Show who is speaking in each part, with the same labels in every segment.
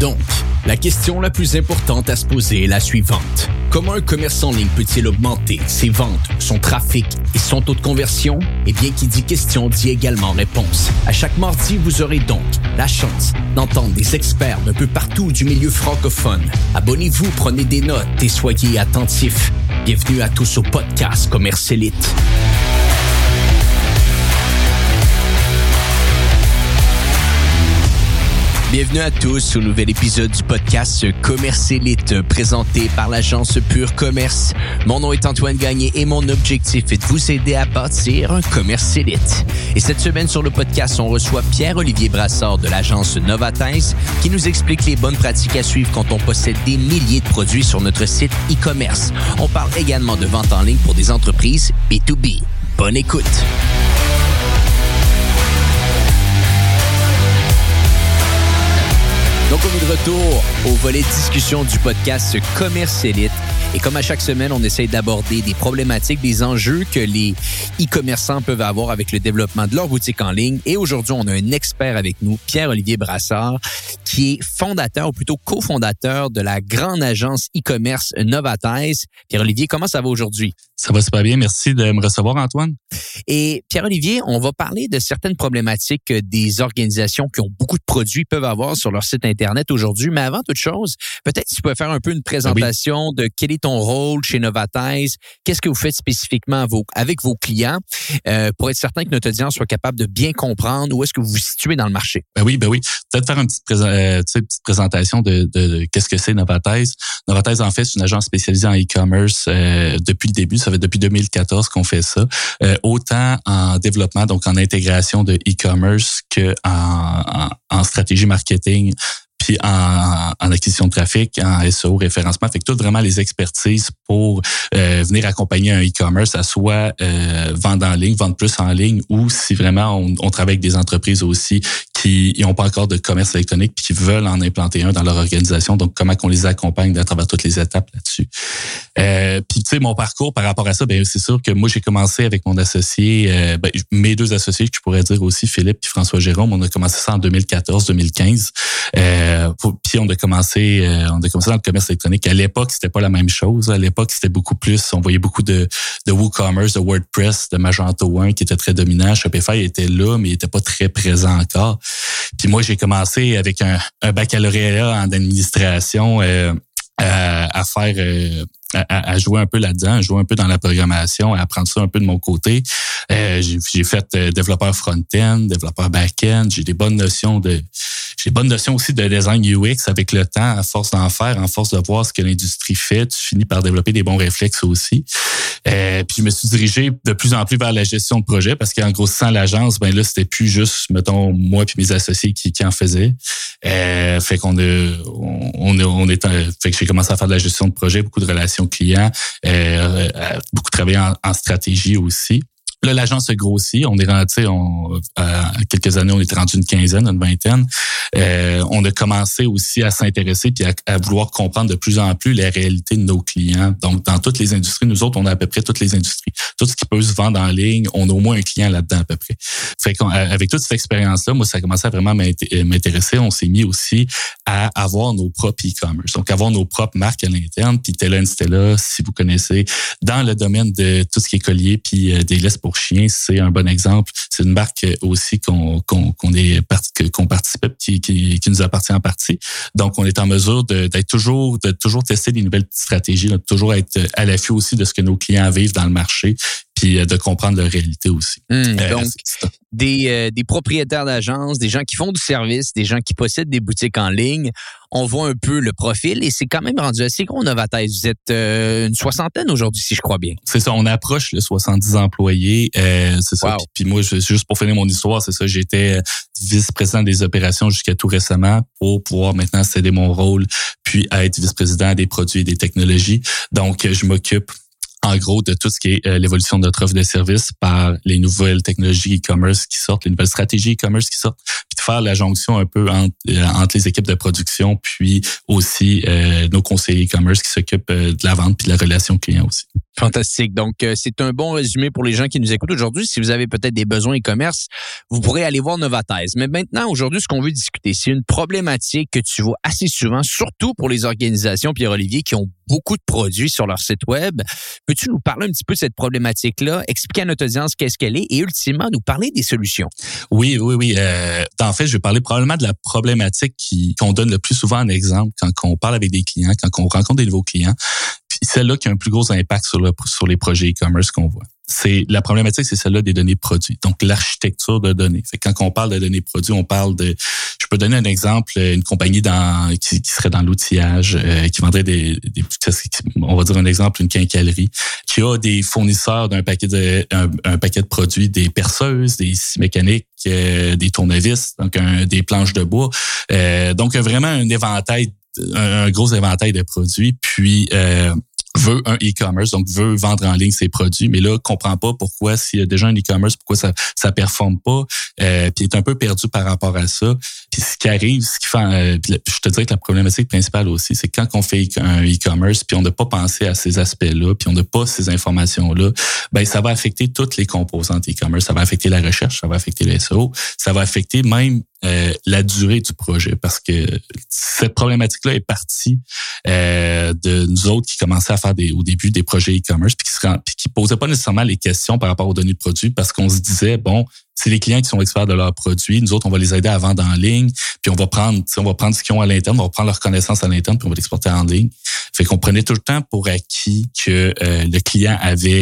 Speaker 1: Donc, la question la plus importante à se poser est la suivante. Comment un commerce en ligne peut-il augmenter ses ventes, son trafic et son taux de conversion? Eh bien, qui dit question dit également réponse. À chaque mardi, vous aurez donc la chance d'entendre des experts d'un peu partout du milieu francophone. Abonnez-vous, prenez des notes et soyez attentifs. Bienvenue à tous au podcast Commerce Élite. Bienvenue à tous au nouvel épisode du podcast Commerce Élite présenté par l'agence Pur Commerce. Mon nom est Antoine Gagné et mon objectif est de vous aider à bâtir un commerce élite. Et cette semaine sur le podcast, on reçoit Pierre-Olivier Brassard de l'agence Novatize qui nous explique les bonnes pratiques à suivre quand on possède des milliers de produits sur notre site e-commerce. On parle également de vente en ligne pour des entreprises B2B. Bonne écoute! Donc, on est de retour au volet discussion du podcast Commerce Élite. Et comme à chaque semaine, on essaie d'aborder des problématiques, des enjeux que les e-commerçants peuvent avoir avec le développement de leur boutique en ligne. Et aujourd'hui, on a un expert avec nous, Pierre-Olivier Brassard, qui est fondateur, ou plutôt cofondateur de la grande agence e-commerce Novatize. Pierre-Olivier, comment ça va aujourd'hui?
Speaker 2: Ça va super bien. Merci de me recevoir, Antoine.
Speaker 1: Et Pierre-Olivier, on va parler de certaines problématiques que des organisations qui ont beaucoup de produits peuvent avoir sur leur site Internet aujourd'hui. Mais avant toute chose, peut-être tu peux faire un peu une présentation de quel est ton rôle chez Novatize, qu'est-ce que vous faites spécifiquement avec vos clients pour être certain que notre audience soit capable de bien comprendre où est-ce que vous vous situez dans le marché.
Speaker 2: Ben oui. Peut-être faire une petite présentation de qu'est-ce que c'est Novatize. Novatize, en fait, c'est une agence spécialisée en e-commerce depuis le début. Ça fait depuis 2014 qu'on fait ça. Autant en développement, donc en intégration de e-commerce que en stratégie marketing, puis en acquisition de trafic, en SEO, référencement. Fait que toutes vraiment les expertises pour venir accompagner un e-commerce, à soit vendre en ligne, vendre plus en ligne, ou si vraiment on travaille avec des entreprises aussi qui n'ont pas encore de commerce électronique puis qui veulent en implanter un dans leur organisation. Donc, comment qu'on les accompagne à travers toutes les étapes là-dessus. Puis, tu sais, mon parcours par rapport à ça, ben c'est sûr que moi, j'ai commencé avec mon associé, mes deux associés, que je pourrais dire aussi, Philippe et François Jérôme. On a commencé ça en 2014-2015. Puis on a commencé dans le commerce électronique. À l'époque, c'était pas la même chose. À l'époque, c'était beaucoup plus, on voyait beaucoup de WooCommerce, de WordPress, de Magento 1 qui était très dominant. Shopify était là, mais il était pas très présent encore. Puis moi, j'ai commencé avec un baccalauréat en administration à faire à jouer un peu là-dedans, à jouer un peu dans la programmation, à apprendre ça un peu de mon côté. J'ai fait développeur front-end, développeur back-end. J'ai bonnes notions aussi de design UX avec le temps, à force d'en faire, en force de voir ce que l'industrie fait, tu finis par développer des bons réflexes aussi. Puis je me suis dirigé de plus en plus vers la gestion de projet parce qu'en gros, sans l'agence, ben là, c'était plus juste, mettons, moi puis mes associés qui en faisaient. Fait qu'on fait que j'ai commencé à faire de la gestion de projet, beaucoup de relations clients, beaucoup travaillé en stratégie aussi. Là, l'agence a grossi. On est rendu, quelques années, on était rendu une quinzaine, une vingtaine. On a commencé aussi à s'intéresser puis à vouloir comprendre de plus en plus les réalités de nos clients. Donc, dans toutes les industries, nous autres, on a à peu près toutes les industries. Tout ce qui peut se vendre en ligne, on a au moins un client là-dedans à peu près. Fait qu'avec toute cette expérience-là, moi, ça a commencé à vraiment m'intéresser. On s'est mis aussi à avoir nos propres e-commerce. Donc, avoir nos propres marques à l'interne. Puis Tella & Stella, si vous connaissez, dans le domaine de tout ce qui est collier puis des laisses pour chiens, c'est un bon exemple. C'est une marque aussi qu'on participe, qui nous appartient en partie. Donc, on est en mesure de toujours tester des nouvelles stratégies, de toujours être à l'affût aussi de ce que nos clients vivent dans le marché, puis de comprendre leur réalité aussi.
Speaker 1: Donc, des propriétaires d'agences, des gens qui font du service, des gens qui possèdent des boutiques en ligne, on voit un peu le profil et c'est quand même rendu assez gros, Novatize. Vous êtes une soixantaine aujourd'hui, si je crois bien.
Speaker 2: C'est ça, on approche les 70 employés. C'est ça.
Speaker 1: Wow.
Speaker 2: Puis moi, juste pour finir mon histoire, c'est ça, j'étais vice-président des opérations jusqu'à tout récemment pour pouvoir maintenant céder mon rôle puis être vice-président des produits et des technologies. Donc, je m'occupe en gros de tout ce qui est l'évolution de notre offre de services par les nouvelles technologies e-commerce qui sortent, les nouvelles stratégies e-commerce qui sortent, puis de faire la jonction un peu entre les équipes de production, puis aussi nos conseillers e-commerce qui s'occupent de la vente puis de la relation client aussi.
Speaker 1: Fantastique. Donc, c'est un bon résumé pour les gens qui nous écoutent aujourd'hui. Si vous avez peut-être des besoins e-commerce, vous pourrez aller voir Novatize. Mais maintenant, aujourd'hui, ce qu'on veut discuter, c'est une problématique que tu vois assez souvent, surtout pour les organisations, Pierre-Olivier, qui ont beaucoup de produits sur leur site web. Peux-tu nous parler un petit peu de cette problématique-là, expliquer à notre audience qu'est-ce qu'elle est et ultimement nous parler des solutions?
Speaker 2: Oui. En fait, je vais parler probablement de la problématique qu'on donne le plus souvent en exemple quand on parle avec des clients, quand on rencontre des nouveaux clients. Puis celle-là qui a un plus gros impact sur les projets e-commerce qu'on voit. La problématique, c'est celle-là des données produits. Donc, l'architecture de données. Fait que quand on parle de données produits, on parle je peux donner un exemple, une compagnie qui serait dans l'outillage, qui vendrait on va dire un exemple, une quincaillerie, qui a des fournisseurs d'un paquet de produits, des perceuses, des scies mécaniques, des tournevis, donc des planches de bois. Donc, vraiment un gros éventail de produits, puis veut un e-commerce, donc veut vendre en ligne ses produits, mais là, comprend pas pourquoi, s'il y a déjà un e-commerce, pourquoi ça performe pas, puis est un peu perdu par rapport à ça. Puis ce qui arrive, je te dirais que la problématique principale aussi, c'est quand on fait un e-commerce, puis on n'a pas pensé à ces aspects-là, puis on n'a pas ces informations-là, ben ça va affecter toutes les composantes e-commerce. Ça va affecter la recherche, ça va affecter le SEO, ça va affecter même la durée du projet, parce que cette problématique-là est partie de nous autres qui commençaient à faire au début des projets e-commerce, puis qui posaient pas nécessairement les questions par rapport aux données de produits, parce qu'on se disait, bon, c'est les clients qui sont experts de leurs produits, nous autres, on va les aider à vendre en ligne, puis on va prendre ce qu'ils ont à l'interne, on va prendre leurs connaissances à l'interne, puis on va l'exporter en ligne. Fait qu'on prenait tout le temps pour acquis que le client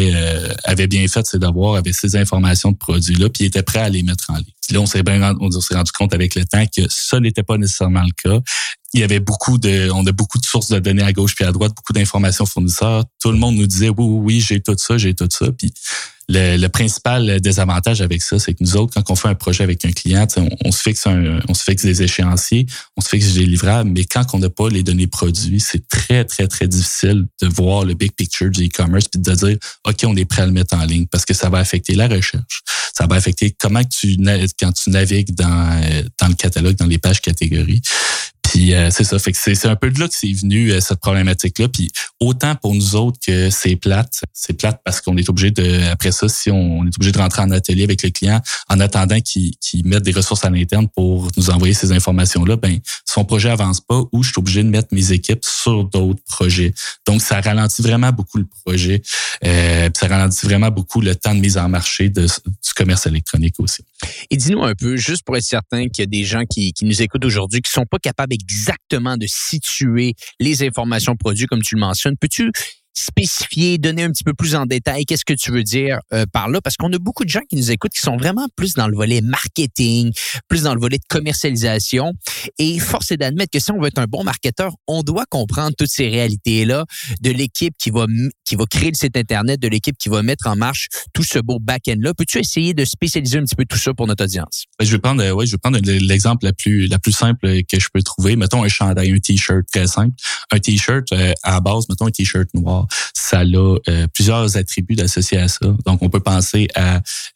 Speaker 2: avait bien fait ses devoirs, avait ces informations de produits-là, puis il était prêt à les mettre en ligne. Là, on s'est rendu compte avec le temps que ça n'était pas nécessairement le cas. Il y avait on a beaucoup de sources de données à gauche puis à droite, beaucoup d'informations fournisseurs. Tout le monde nous disait oui, j'ai tout ça. Puis le principal désavantage avec ça, c'est que nous autres, quand on fait un projet avec un client, on se fixe des échéanciers, on se fixe des livrables, mais quand on n'a pas les données produits, c'est très, très, très difficile de voir le big picture du e-commerce puis de dire, OK, on est prêt à le mettre en ligne, parce que ça va affecter la recherche. Ça va affecter quand tu navigues dans le catalogue, dans les pages catégories. Puis c'est ça, fait que c'est un peu de là que c'est venu cette problématique-là. Puis autant pour nous autres que c'est plate parce qu'on est obligé après ça, si on est obligé de rentrer en atelier avec le client en attendant qu'il mette des ressources à l'interne pour nous envoyer ces informations-là, ben son projet avance pas ou je suis obligé de mettre mes équipes sur d'autres projets. Donc ça ralentit vraiment beaucoup le projet, puis ça ralentit vraiment beaucoup le temps de mise en marché du commerce électronique aussi.
Speaker 1: Et dis-nous un peu, juste pour être certain qu'il y a des gens qui nous écoutent aujourd'hui qui sont pas capables exactement de situer les informations produits comme tu le mentionnes. Peux-tu spécifier, donner un petit peu plus en détail qu'est-ce que tu veux dire par là? Parce qu'on a beaucoup de gens qui nous écoutent qui sont vraiment plus dans le volet marketing, plus dans le volet de commercialisation. Et force est d'admettre que si on veut être un bon marketeur, on doit comprendre toutes ces réalités-là de l'équipe qui va créer le site Internet, de l'équipe qui va mettre en marche tout ce beau back-end-là. Peux-tu essayer de spécialiser un petit peu tout ça pour notre audience?
Speaker 2: Je vais prendre l'exemple la plus simple que je peux trouver. Mettons un chandail, un t-shirt très simple. Un t-shirt à la base, mettons un t-shirt noir. Ça a plusieurs attributs associés à ça. Donc, on peut penser à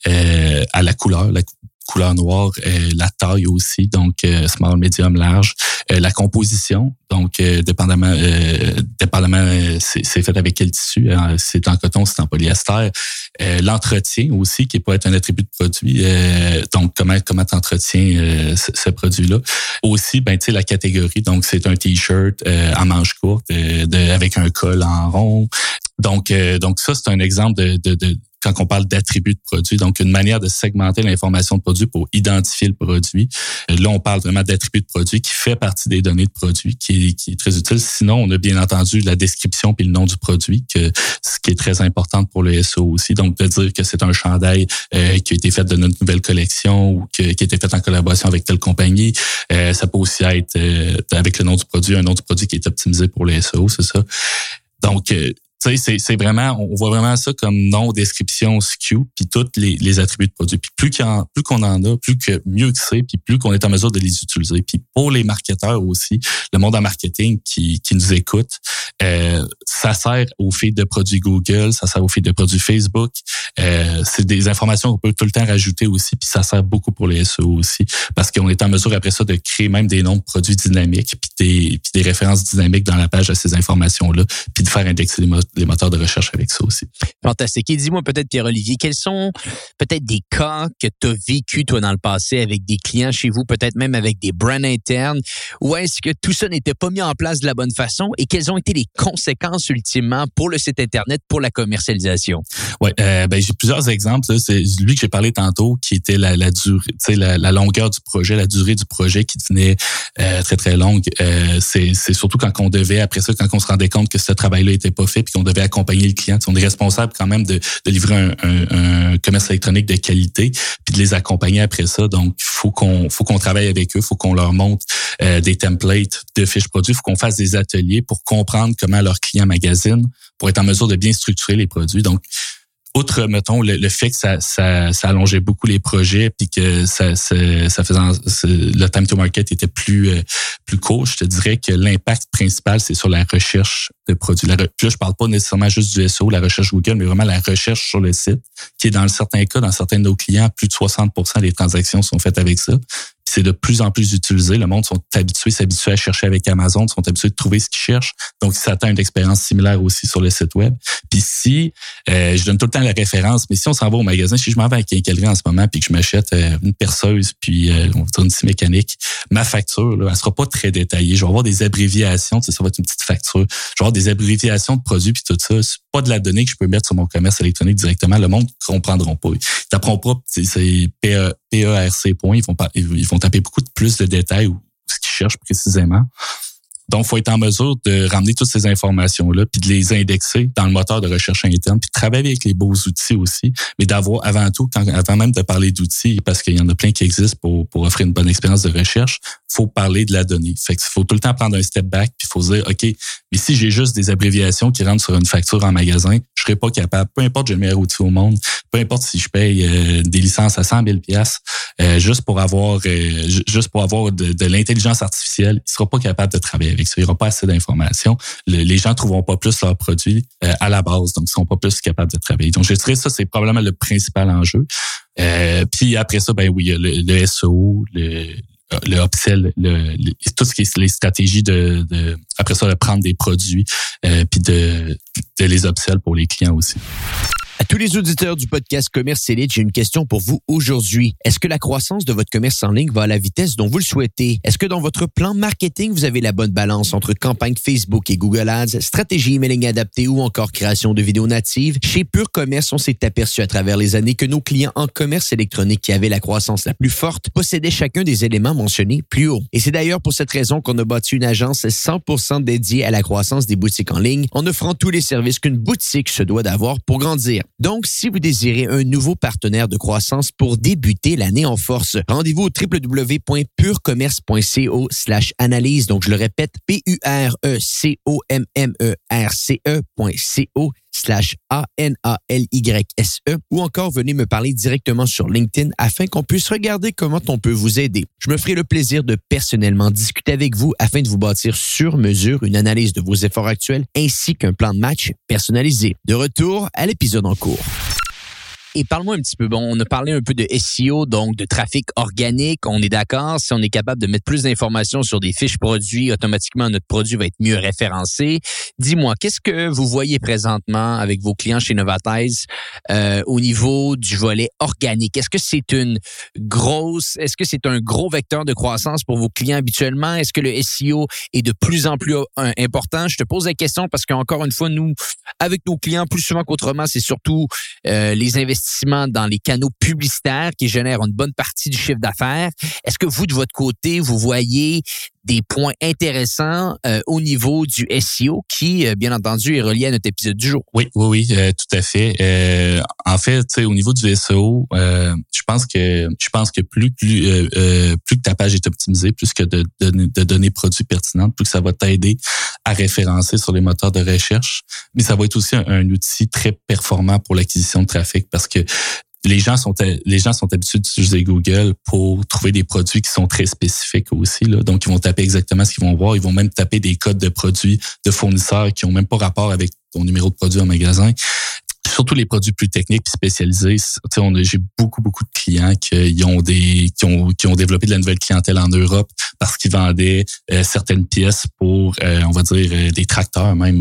Speaker 2: la couleur noire, la taille aussi, donc small, medium, large, la composition, donc dépendamment c'est fait avec quel tissu, c'est en coton, c'est en polyester, l'entretien aussi qui peut être un attribut de produit, donc comment tu entretiens ce produit-là. Aussi, la catégorie, donc c'est un t-shirt à manches courtes avec un col en rond. Donc ça c'est un exemple de quand on parle d'attributs de produits, donc une manière de segmenter l'information de produit pour identifier le produit. Là, on parle vraiment d'attributs de produit qui fait partie des données de produit, qui est très utile. Sinon, on a bien entendu la description puis le nom du produit, ce qui est très important pour le SEO aussi. Donc, de dire que c'est un chandail qui a été fait de notre nouvelle collection ou qui a été fait en collaboration avec telle compagnie. Ça peut aussi être avec le nom du produit, un nom du produit qui est optimisé pour le SEO, c'est ça. Donc, c'est vraiment, on voit vraiment ça comme nom, description, SKU, puis tous les attributs de produits. Puis plus qu'on en a, mieux que c'est, puis plus qu'on est en mesure de les utiliser. Puis pour les marketeurs aussi, le monde en marketing qui nous écoute, ça sert au feed de produits Google, ça sert au feed de produits Facebook. C'est des informations qu'on peut tout le temps rajouter aussi, puis ça sert beaucoup pour les SEO aussi, parce qu'on est en mesure après ça de créer même des noms de produits dynamiques, puis des références dynamiques dans la page à ces informations-là, puis de faire indexer les moteurs les moteurs de recherche avec ça aussi.
Speaker 1: Fantastique. Et dis-moi peut-être, Pierre-Olivier, quels sont peut-être des cas que tu as vécu, toi, dans le passé avec des clients chez vous, peut-être même avec des brands internes, où est-ce que tout ça n'était pas mis en place de la bonne façon et quelles ont été les conséquences ultimement pour le site Internet, pour la commercialisation?
Speaker 2: Oui, j'ai plusieurs exemples. Là. C'est lui que j'ai parlé tantôt, qui était la durée, la longueur du projet, la durée du projet qui devenait très, très longue. C'est surtout quand on devait, après ça, quand on se rendait compte que ce travail-là était pas fait puis qu'on devait accompagner le client. On est responsable quand même de livrer un commerce électronique de qualité puis de les accompagner après ça. Donc, faut qu'on travaille avec eux, faut qu'on leur montre des templates de fiches produits, faut qu'on fasse des ateliers pour comprendre comment leurs clients magasinent, pour être en mesure de bien structurer les produits. Donc, outre, mettons, le fait que ça allongeait beaucoup les projets puis que ça faisait le time to market était plus court, je te dirais que l'impact principal, c'est sur la recherche de produits. Là, je parle pas nécessairement juste du SEO, la recherche Google, mais vraiment la recherche sur le site, qui est dans certains cas, dans certains de nos clients, plus de 60% des transactions sont faites avec ça. C'est de plus en plus utilisé. Le monde s'habitue à chercher avec Amazon, sont habitués de trouver ce qu'ils cherchent. Donc, ils s'attendent à une expérience similaire aussi sur le site web. Puis si, je donne tout le temps la référence, mais si on s'en va au magasin, si je m'en vais à Quincaillerie en ce moment puis que je m'achète une perceuse puis on va dire une scie mécanique, ma facture, là, elle sera pas très détaillée. Je vais avoir des abréviations, ça va être une petite facture. Je vais avoir des abréviations de produits puis tout ça. C'est pas de la donnée que je peux mettre sur mon commerce électronique directement. Le monde ne comprendront pas. Ils t'apprendront pas, c'est PERC point. Ils vont taper beaucoup plus de détails ou ce qu'ils cherchent précisément. Donc, il faut être en mesure de ramener toutes ces informations-là puis de les indexer dans le moteur de recherche interne puis de travailler avec les beaux outils aussi, mais d'avoir avant tout, avant même de parler d'outils, parce qu'il y en a plein qui existent pour offrir une bonne expérience de recherche, faut parler de la donnée. Fait qu'il faut tout le temps prendre un step back puis il faut se dire, OK, mais si j'ai juste des abréviations qui rentrent sur une facture en magasin, je serais pas capable, peu importe j'ai le meilleur outil au monde, peu importe si je paye des licences à 100 000 $, juste pour avoir de l'intelligence artificielle, il sera pas capable de travailler avec ça. Il n'y aura pas assez d'informations. Les gens ne trouveront pas plus leurs produits à la base, donc ils ne seront pas plus capables de travailler. Donc, je dirais ça, c'est probablement le principal enjeu. Puis après ça, ben oui, le SEO, le upsell, tout ce qui est les stratégies après ça, de prendre des produits puis de les upsell pour les clients aussi.
Speaker 1: À tous les auditeurs du podcast Commerce Élite, j'ai une question pour vous aujourd'hui. Est-ce que la croissance de votre commerce en ligne va à la vitesse dont vous le souhaitez? Est-ce que dans votre plan marketing, vous avez la bonne balance entre campagne Facebook et Google Ads, stratégie emailing adaptée ou encore création de vidéos natives? Chez Pure Commerce, on s'est aperçu à travers les années que nos clients en commerce électronique qui avaient la croissance la plus forte possédaient chacun des éléments mentionnés plus haut. Et c'est d'ailleurs pour cette raison qu'on a bâti une agence 100% dédiée à la croissance des boutiques en ligne en offrant tous les services qu'une boutique se doit d'avoir pour grandir. Donc, si vous désirez un nouveau partenaire de croissance pour débuter l'année en force, rendez-vous au www.purecommerce.co/analyse. Donc, je le répète, purecommerce.co/analyse ou encore venez me parler directement sur LinkedIn afin qu'on puisse regarder comment on peut vous aider. Je me ferai le plaisir de personnellement discuter avec vous afin de vous bâtir sur mesure une analyse de vos efforts actuels ainsi qu'un plan de match personnalisé. De retour à l'épisode en cours. Et parle-moi un petit peu, on a parlé un peu de SEO, donc de trafic organique. On est d'accord, si on est capable de mettre plus d'informations sur des fiches produits, automatiquement, notre produit va être mieux référencé. Dis-moi, qu'est-ce que vous voyez présentement avec vos clients chez Novatize au niveau du volet organique? Est-ce que c'est un gros vecteur de croissance pour vos clients habituellement? Est-ce que le SEO est de plus en plus important? Je te pose la question parce qu'encore une fois, nous, avec nos clients, plus souvent qu'autrement, c'est surtout les investissements dans les canaux publicitaires qui génèrent une bonne partie du chiffre d'affaires. Est-ce que vous, de votre côté, vous voyez des points intéressants au niveau du SEO qui, bien entendu, est relié à notre épisode du jour?
Speaker 2: Oui, tout à fait. En fait, tu sais, au niveau du SEO, je pense que plus que ta page est optimisée, plus que de données produits pertinentes, plus que ça va t'aider à référencer sur les moteurs de recherche. Mais ça va être aussi un outil très performant pour l'acquisition de trafic parce que les gens sont habitués d'utiliser Google pour trouver des produits qui sont très spécifiques aussi. Là. Donc, ils vont taper exactement ce qu'ils vont voir. Ils vont même taper des codes de produits de fournisseurs qui ont même pas rapport avec ton numéro de produit en magasin. Surtout les produits plus techniques et spécialisés. J'ai beaucoup de clients qui ont développé de la nouvelle clientèle en Europe parce qu'ils vendaient certaines pièces pour, on va dire, des tracteurs même ou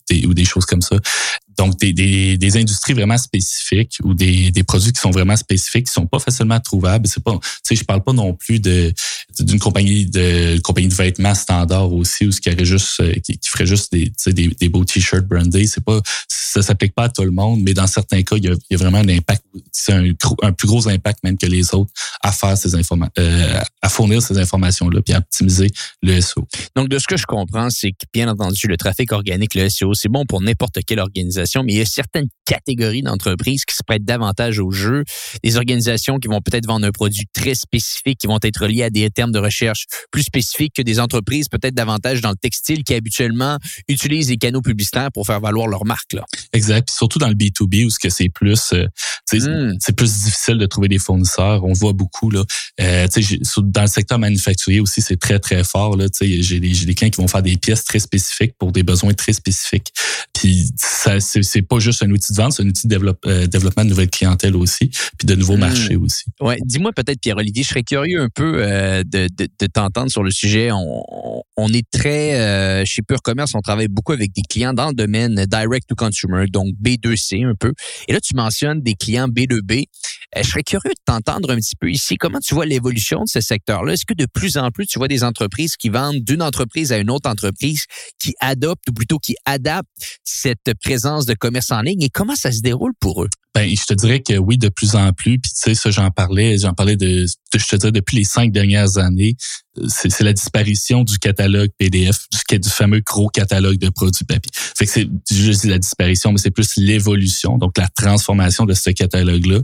Speaker 2: des choses comme ça. Donc, des industries vraiment spécifiques ou des produits qui sont vraiment spécifiques, qui sont pas facilement trouvables. C'est pas, tu sais, je parle pas non plus d'une compagnie de vêtements standard aussi, ou ce qui aurait juste, qui ferait juste des beaux t-shirts brandés. Ça s'applique pas à tout le monde, mais dans certains cas, il y a vraiment un impact. C'est un plus gros impact même que les autres à faire à fournir ces informations-là puis à optimiser le SEO.
Speaker 1: Donc, de ce que je comprends, c'est que, bien entendu, le trafic organique, le SEO, c'est bon pour n'importe quelle organisation, mais il y a certaines catégories d'entreprises qui se prêtent davantage au jeu. Des organisations qui vont peut-être vendre un produit très spécifique, qui vont être liées à des termes de recherche plus spécifiques que des entreprises peut-être davantage dans le textile qui habituellement utilisent les canaux publicitaires pour faire valoir leur marque, là.
Speaker 2: Exact. Puis surtout dans le B2B où c'est plus, c'est plus difficile de trouver des fournisseurs. On voit beaucoup, là. Dans le secteur manufacturier aussi, c'est très, très fort, là. J'ai des clients qui vont faire des pièces très spécifiques pour des besoins très spécifiques. Puis ça, c'est pas juste un outil de vente, c'est un outil de développement de nouvelles clientèles aussi, puis de nouveaux marchés aussi.
Speaker 1: Ouais, dis-moi peut-être, Pierre-Olivier, je serais curieux un peu de t'entendre sur le sujet. On est très, chez Pure Commerce, on travaille beaucoup avec des clients dans le domaine direct to consumer, donc B2C un peu. Et là, tu mentionnes des clients B2B. Je serais curieux de t'entendre un petit peu ici. Comment tu vois l'évolution de ce secteur-là? Est-ce que de plus en plus, tu vois des entreprises qui vendent d'une entreprise à une autre entreprise, qui adoptent ou plutôt qui adaptent cette présence de commerce en ligne? Et comment ça se déroule pour eux?
Speaker 2: Ben, je te dirais que oui, de plus en plus. Puis tu sais, ça, j'en parlais je te dirais depuis les 5 dernières années, c'est la disparition du catalogue PDF, du fameux gros catalogue de produits papier. Fait que je dis la disparition, mais c'est plus l'évolution, donc la transformation de ce catalogue-là.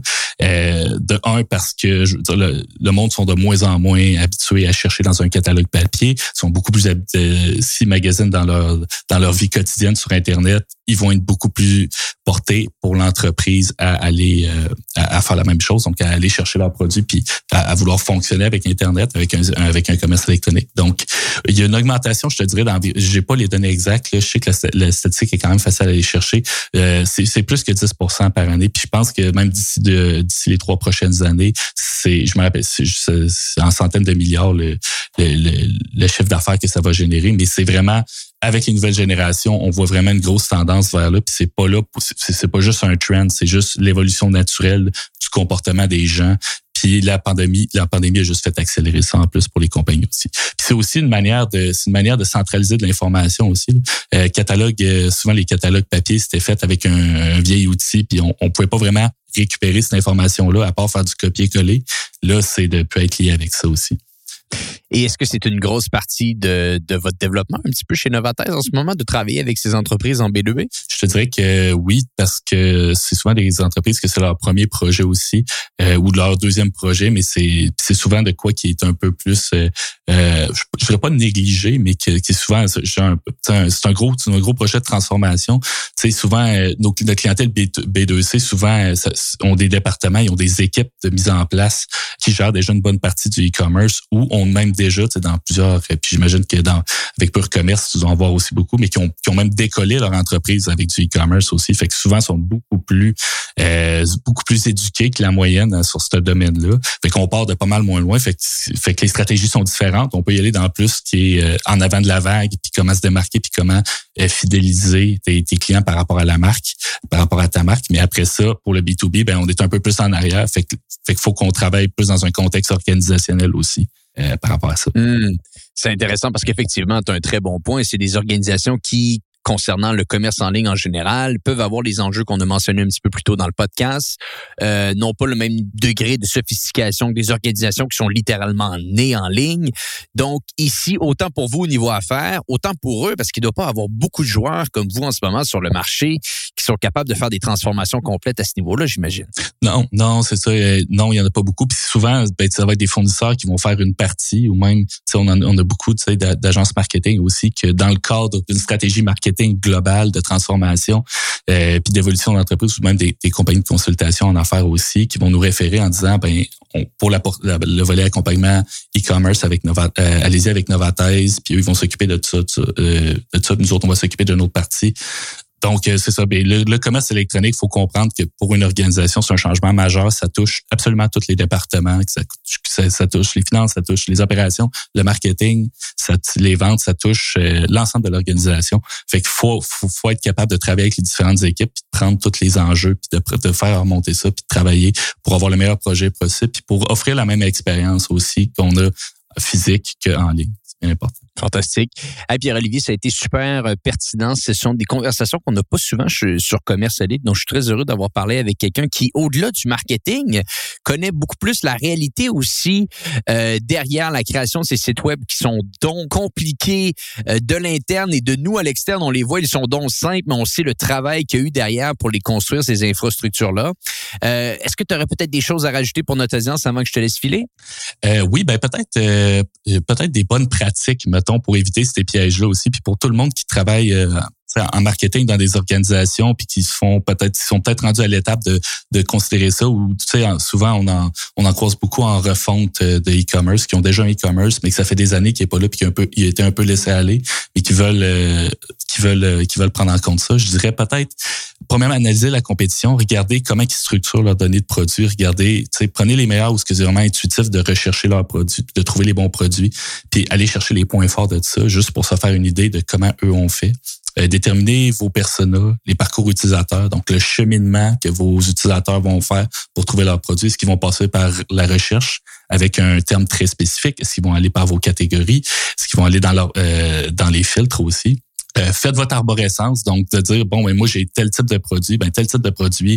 Speaker 2: Parce que le monde sont de moins en moins habitués à chercher dans un catalogue papier, sont beaucoup plus s'ils magasinent dans leur vie quotidienne sur Internet, ils vont être beaucoup plus portés pour l'entreprise à aller à faire la même chose, donc à aller chercher leurs produits puis à vouloir fonctionner avec Internet, avec un commerce électronique. Donc, il y a une augmentation, je te dirais, j'ai pas les données exactes, là, je sais que la statistique est quand même facile à aller chercher. C'est plus que 10% par année. Puis je pense que même d'ici les 3 prochaines années, je me rappelle, c'est en centaines de milliards le chiffre d'affaires que ça va générer, mais c'est vraiment avec les nouvelles générations, on voit vraiment une grosse tendance vers là. Puis c'est pas juste un trend, c'est juste l'évolution naturelle du comportement des gens. Puis la pandémie a juste fait accélérer ça en plus pour les compagnies aussi. Puis c'est aussi une manière de centraliser de l'information aussi. Souvent les catalogues papier, c'était fait avec un vieil outil, puis on pouvait pas vraiment récupérer cette information-là à part faire du copier-coller. Là, c'est de peut être lié avec ça aussi.
Speaker 1: Et est-ce que c'est une grosse partie de votre développement un petit peu chez Novatez en ce moment, de travailler avec ces entreprises en B2B?
Speaker 2: Je te dirais que oui, parce que c'est souvent des entreprises que c'est leur premier projet aussi, ou leur deuxième projet, mais c'est souvent de quoi qui est un peu plus, je dirais pas négligé, mais qui est souvent, c'est un gros projet de transformation. Tu sais, souvent, notre clientèle B2C, souvent, ont des départements, ils ont des équipes de mise en place qui gèrent déjà une bonne partie du e-commerce, ou ont même déjà, tu sais, dans plusieurs, puis j'imagine que avec Pure Commerce, ils vont en voir aussi beaucoup, mais qui ont même décollé leur entreprise avec du e-commerce aussi. Fait que souvent, ils sont beaucoup plus éduqués que la moyenne sur ce domaine-là. Fait qu'on part de pas mal moins loin. Fait que les stratégies sont différentes. On peut y aller dans plus qui est en avant de la vague, puis comment se démarquer, puis comment fidéliser tes clients par rapport à la marque, par rapport à ta marque. Mais après ça, pour le B2B, ben on est un peu plus en arrière. Fait qu'il faut qu'on travaille plus dans un contexte organisationnel aussi. Par rapport à ça.
Speaker 1: C'est intéressant parce qu'effectivement, tu as un très bon point. C'est des organisations qui, concernant le commerce en ligne en général, peuvent avoir les enjeux qu'on a mentionnés un petit peu plus tôt dans le podcast, n'ont pas le même degré de sophistication que des organisations qui sont littéralement nées en ligne. Donc ici, autant pour vous au niveau affaires, autant pour eux, parce qu'il ne doit pas avoir beaucoup de joueurs comme vous en ce moment sur le marché qui sont capables de faire des transformations complètes à ce niveau-là, j'imagine.
Speaker 2: Non, c'est ça. Non, il y en a pas beaucoup. Puis souvent, ça va être des fournisseurs qui vont faire une partie, ou même, on a beaucoup d'agences marketing aussi, que dans le cadre d'une stratégie marketing globale de transformation, puis d'évolution d'entreprise, ou même des compagnies de consultation en affaires aussi, qui vont nous référer en disant, pour le volet accompagnement e-commerce avec allez-y avec Novatez, puis eux, ils vont s'occuper de ça. Nous autres, on va s'occuper d'une autre partie. Donc, c'est ça. Le commerce électronique, il faut comprendre que pour une organisation, c'est un changement majeur. Ça touche absolument tous les départements. Ça touche les finances, ça touche les opérations, le marketing, les ventes, ça touche l'ensemble de l'organisation. Fait qu'il faut être capable de travailler avec les différentes équipes, puis de prendre tous les enjeux, puis de faire remonter ça, puis de travailler pour avoir le meilleur projet possible, puis pour offrir la même expérience aussi qu'on a physique qu'en ligne. C'est bien important.
Speaker 1: Fantastique. Hey, Pierre-Olivier, ça a été super pertinent. Ce sont des conversations qu'on n'a pas souvent sur Commerce Elite. Donc, je suis très heureux d'avoir parlé avec quelqu'un qui, au-delà du marketing, connaît beaucoup plus la réalité aussi derrière la création de ces sites web qui sont donc compliqués de l'interne et de nous à l'externe. On les voit, ils sont donc simples, mais on sait le travail qu'il y a eu derrière pour les construire, ces infrastructures-là. Est-ce que tu aurais peut-être des choses à rajouter pour notre audience avant que je te laisse filer?
Speaker 2: Oui, peut-être des bonnes pratiques, mettons, pour éviter ces pièges-là aussi, puis pour tout le monde qui travaille en marketing dans des organisations, puis qui sont peut-être rendus à l'étape de considérer ça, ou tu sais, souvent on en croise beaucoup en refonte de e-commerce, qui ont déjà un e-commerce, mais que ça fait des années qu'il est pas là, puis qu'il a été un peu laissé aller, et qui veulent prendre en compte ça. Je dirais peut-être, premièrement, analyser la compétition, regarder comment ils structurent leurs données de produits, regardez, tu sais, prenez les meilleurs où c'est vraiment intuitif de rechercher leurs produits, de trouver les bons produits, puis aller chercher les points forts de ça, juste pour se faire une idée de comment eux ont fait. Déterminer vos personas, les parcours utilisateurs, donc le cheminement que vos utilisateurs vont faire pour trouver leurs produits. Est-ce qu'ils vont passer par la recherche avec un terme très spécifique? Est-ce qu'ils vont aller par vos catégories? Est-ce qu'ils vont aller dans les filtres aussi? Faites votre arborescence, donc de dire moi j'ai tel type de produit, tel type de produit,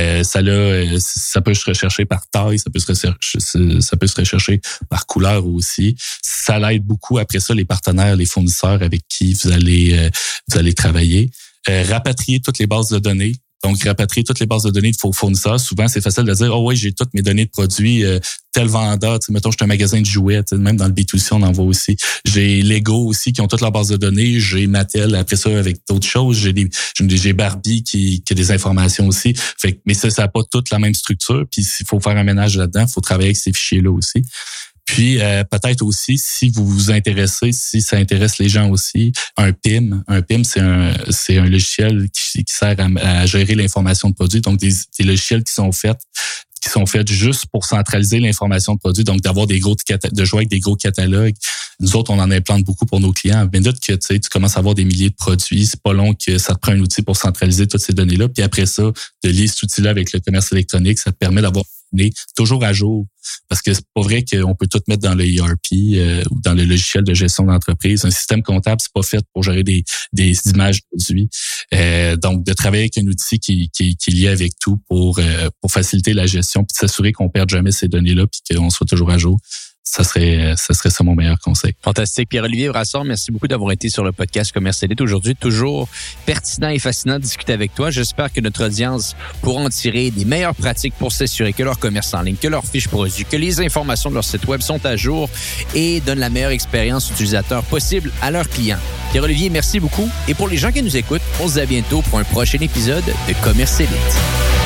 Speaker 2: ça peut se rechercher par taille, ça peut se rechercher par couleur aussi. Ça l'aide beaucoup après ça les partenaires, les fournisseurs avec qui vous allez travailler. Rapatrier toutes les bases de données. Donc, rapatrier toutes les bases de données de vos fournisseurs. Souvent, c'est facile de dire, oh oui, j'ai toutes mes données de produits, tel vendeur, mettons, je suis un magasin de jouets, même dans le B2C, on en voit aussi. J'ai Lego aussi, qui ont toutes leurs bases de données. J'ai Mattel, après ça, avec d'autres choses. J'ai Barbie qui a des informations aussi. Mais ça n'a pas toute la même structure. Puis, il faut faire un ménage là-dedans. Il faut travailler avec ces fichiers-là aussi. Puis, peut-être aussi, si vous vous intéressez, si ça intéresse les gens aussi, un PIM. Un PIM, c'est un logiciel qui sert à gérer l'information de produit. Donc, des logiciels qui sont faits juste pour centraliser l'information de produit, donc d'avoir de jouer avec des gros catalogues. Nous autres, on en implante beaucoup pour nos clients. Mais dès que tu commences à avoir des milliers de produits, c'est pas long que ça te prend un outil pour centraliser toutes ces données-là. Puis après ça, de lier cet outil-là avec le commerce électronique, ça te permet d'avoir toujours à jour. Parce que c'est pas vrai qu'on peut tout mettre dans le ERP ou dans le logiciel de gestion d'entreprise. Un système comptable, c'est pas fait pour gérer des images produits. Donc, de travailler avec un outil qui est lié avec tout pour faciliter la gestion puis de s'assurer qu'on perde jamais ces données-là puis qu'on soit toujours à jour. Ça serait ça mon meilleur conseil.
Speaker 1: Fantastique. Pierre-Olivier Brassard, merci beaucoup d'avoir été sur le podcast Commerce Elite aujourd'hui. Toujours pertinent et fascinant de discuter avec toi. J'espère que notre audience pourra en tirer des meilleures pratiques pour s'assurer que leur commerce en ligne, que leurs fiches produits, que les informations de leur site web sont à jour et donnent la meilleure expérience utilisateur possible à leurs clients. Pierre-Olivier, merci beaucoup. Et pour les gens qui nous écoutent, on se dit à bientôt pour un prochain épisode de Commerce Elite.